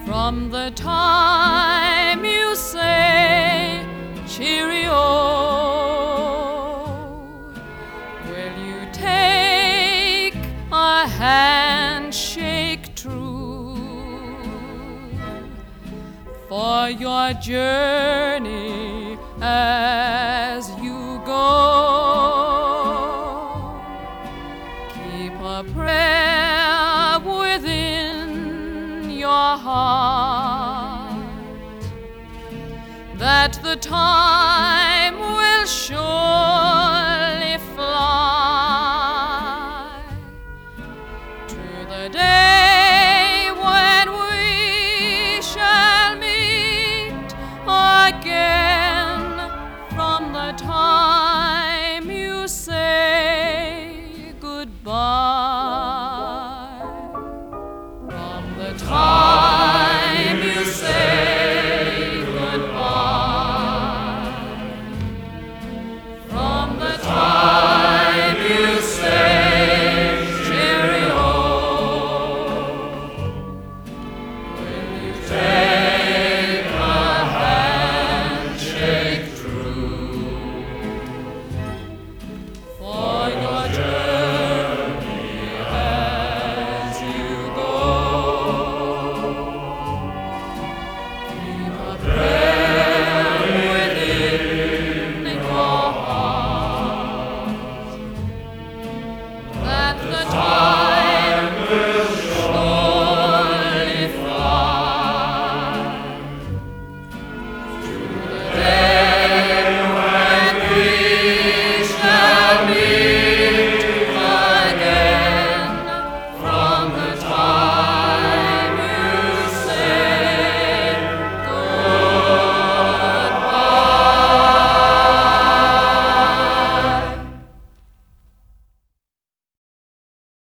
From the time you say cheerio, will you take a handshake true for your journey as you go? Keep a prayer within your heart that the time will surely fly to the day when we shall meet again. From the time you say goodbye, from the time